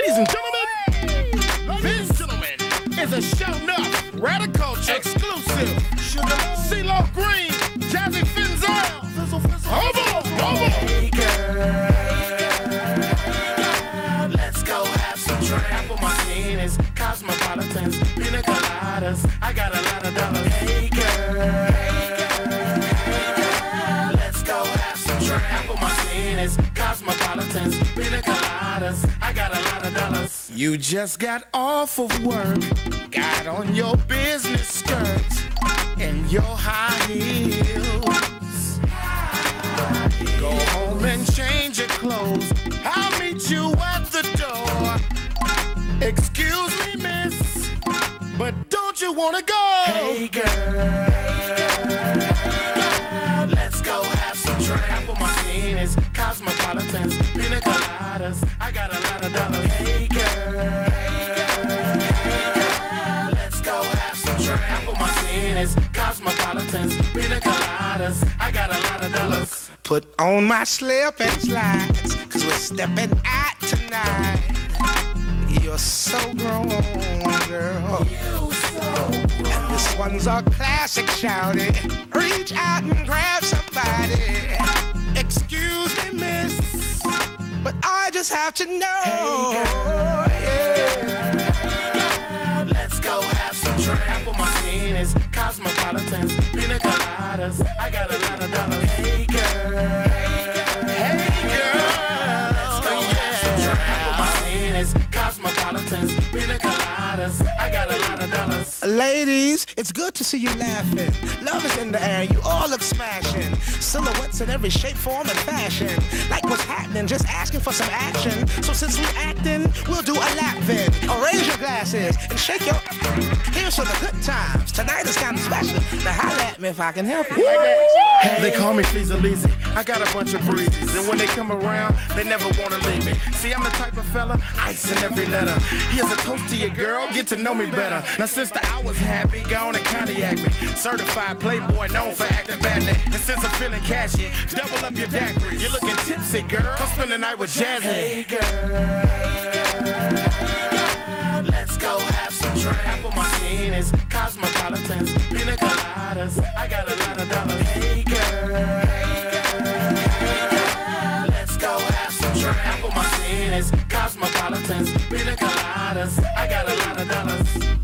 Ladies and gentlemen, this is a show enough, radical, exclusive. CeeLo Green, Jazzy Finzel, Hobo. Hey girl, let's go have some drink. Apple martinis, cosmopolitans, pina coladas. I got a lot of dollars. Hey girl, let's go have some drink. Apple martinis, cosmopolitans, pina coladas. I got a lot of dollars. You just got off of work, got on your business skirts and your high heels. Go home and change your clothes. I'll meet you at the door. Excuse me, miss, but don't you wanna go? Hey girl, let's go have some drink. Apple martinis, cosmopolitans, pina coladas. I got a lot of dollars. Hey girl, let's go have some drink. Apple martinis, cosmopolitans, pina coladas. I got a lot of dollars. Put on my slip and slides, 'cause we're stepping out tonight. You're so grown, girl. And this one's a classic, shout it. Reach out and grab somebody. Excuse me, miss, but I just have to know. Hey girl, let's go have some drink. Apple martinis, cosmopolitans, pina coladas. I got a lot of dollars. Hey girl, let's go have some drink. Apple martinis, cosmopolitans, pina coladas. I got a lot of dollars. Ladies, it's good to see you laughing. Love is in the air, you all look smashing. Silhouettes in every shape, form, and fashion. Like what's happening, just asking for some action. So since we acting, we'll do a lap then. Or raise your glasses and shake your... Here's for the good times. Tonight is kind of special. Now holla at me if I can help you. Hey. They call me Feezy. I got a bunch of breezes, and when they come around, they never wanna leave me. See, I'm the type of fella, ice in every letter. Here's a toast to your girl, get to know me better. Now since the hour's happy, go on and Pontiac me. Certified playboy, known for acting badly. And since I'm feeling cashy, double up your daiquiri. You're looking tipsy, girl. Come spend the night with Jazzy. Hey girl, let's go have some drink. Apple martinis, cosmopolitans, pina coladas. I got a lot of dollars. Hey girl, let's go have some drink. Apple martinis, cosmopolitans, pina coladas. I got a lot of dollars.